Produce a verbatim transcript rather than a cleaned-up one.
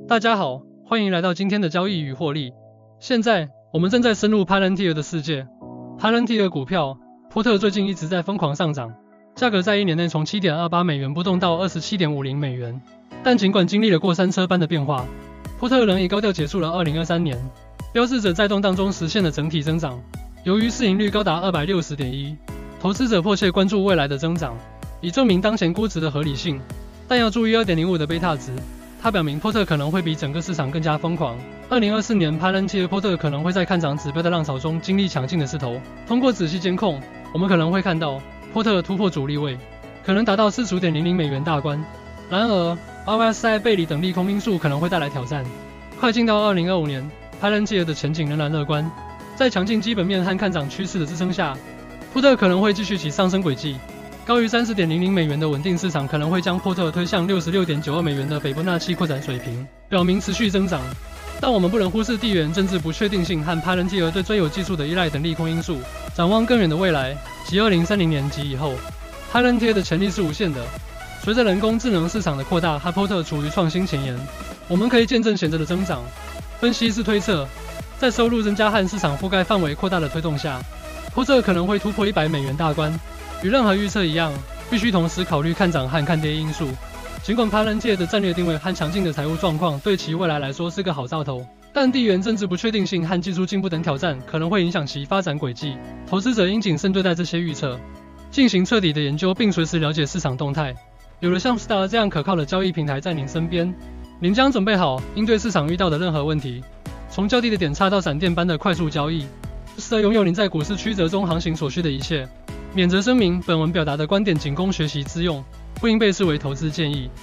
大家好，欢迎来到今天的交易与获利。现在我们正在深入 Palantir 的世界。Palantir 股票，波特最近一直在疯狂上涨，价格在一年内从 七点二八美元波动到 二十七点五零美元。但尽管经历了过山车般的变化，波特仍以高调结束了二零二三年，标志着在动荡中实现了整体增长。由于市盈率高达 二百六十点一，投资者迫切关注未来的增长，以证明当前估值的合理性。但要注意 二点零五 的贝塔值，它表明波特可能会比整个市场更加疯狂。二零二四年 Palantir 波特可能会在看涨指标的浪潮中经历强劲的势头。通过仔细监控，我们可能会看到波特突破阻力位，可能达到 四十五点零零美元大关。然而 R S I 背离等利空因素可能会带来挑战。快进到二零二五年 ，Palantir 的前景仍然乐观。在强劲基本面和看涨趋势的支撑下，波特可能会继续其上升轨迹。高于 三十点零零美元的稳定市场可能会将波特推向 六十六点九二美元的斐波那契扩展水平，表明持续增长。但我们不能忽视地缘政治不确定性和 Palantir 对专有技术的依赖等利空因素。展望更远的未来，即二零三零年及以后 ，Palantir 的潜力是无限的。随着人工智能市场的扩大和波特处于创新前沿，我们可以见证显著的增长。分析师推测，在收入增加和市场覆盖范围扩大的推动下，波特可能会突破一百美元大关。与任何预测一样，必须同时考虑看涨和看跌因素。尽管 Palantir 的战略定位和强劲的财务状况对其未来来说是个好兆头，但地缘政治不确定性和技术进步等挑战可能会影响其发展轨迹。投资者应谨慎对待这些预测，进行彻底的研究，并随时了解市场动态。有了像 Star 这样可靠的交易平台在您身边，您将准备好应对市场遇到的任何问题，从较低的点差到闪电般的快速交易。Star 拥有您在股市曲折中航行所需的一切。免责声明：本文表达的观点仅供学习之用，不应被视为投资建议。